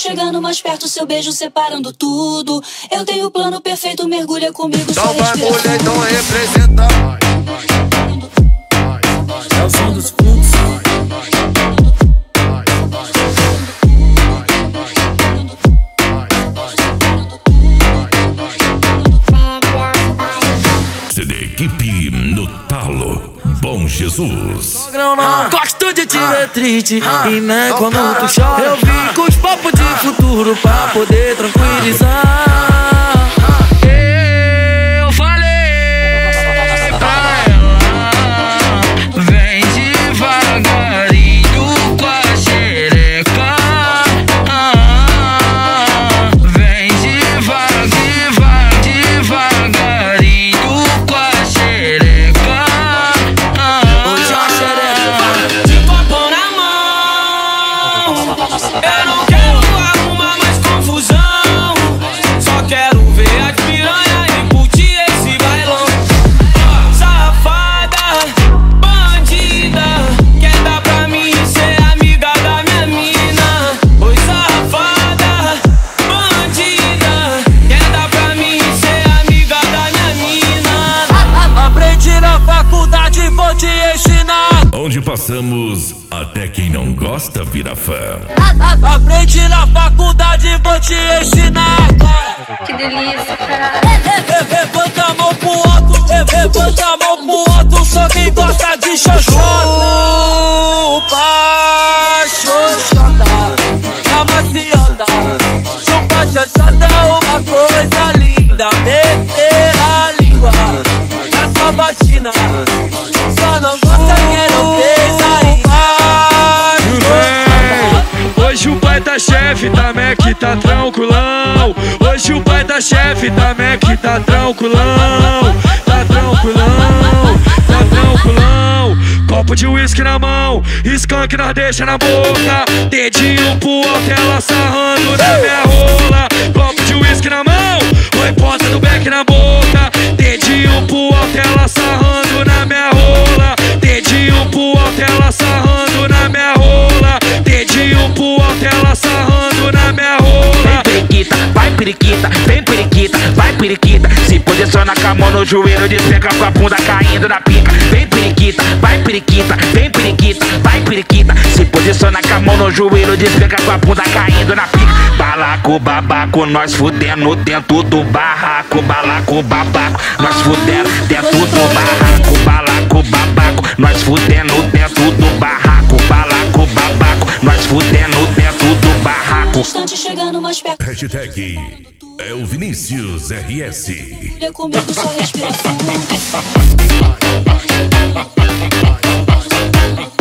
chegando mais perto, seu beijo separando tudo. Eu tenho o plano perfeito, mergulha comigo, só respira fundo. Então representa. É o som dos fluxos. CD Equipe no talo, Bom Jesus. Gosto de diretrite e nem quando tu chora. Eu vim com os papos de futuro pra poder tranquilizar. Eu falei pra ela, vem devagarinho com a xereca. Vem devagarinho com a xereca. Hoje a xereca de copo na mão. Eu não quero arrumar mais confusão, só quero ver as piranha e curtir esse bailão. Safada, bandida, quer dar pra mim ser amiga da minha mina. Oi, safada, bandida, quer dar pra mim ser amiga da minha mina. Aprendi na faculdade, vou te ensinar. Onde passamos, até quem não gosta vira fã. Aprendi na faculdade, vou te ensinar. Que delícia, caralho. Levanta a mão pro alto, levanta a mão pro alto, só quem gosta de xoxota. Xoxota, a maciota. Chupa xoxota é uma coisa linda. Meter a língua na sua vagina, só não gosta quem não fez ainda. Hoje o pai da chefe da Mac tá tranquilão. Hoje o pai da chefe da Mac tá tranquilão. Tá tranquilão, tá tranquilão. Copo de uísque na mão, skunk nós deixa na boca. Dedinho pro alto, ela sarrando na minha rola. Copo de uísque na mão, oi ponta do beck na boca. Dedinho pro alto, ela sarrando na minha rola. Dedinho pro alto, ela sarrando na minha rola. Dedinho pro alto, ela sarrando na minha rola. Vem periquita, vem periquita, vai periquita. Se posiciona com a mão no joelho, despenca com a bunda caindo na pica. Vem periquita, vai periquita, vem periquita, vai periquita. Se posiciona com a mão no joelho, despenca com a bunda caindo na pica. Balaco, babaco, nós fudendo dentro do barraco. Balaco, babaco, nós fudendo dentro do barraco. Balaco, babaco, nós fudendo dentro do barraco. Balaco, babaco, nós fudendo dentro do barraco. Instante chegando mais perto. Hashtag é o Vinícius RS. Mergulha comigo, só respira fundo.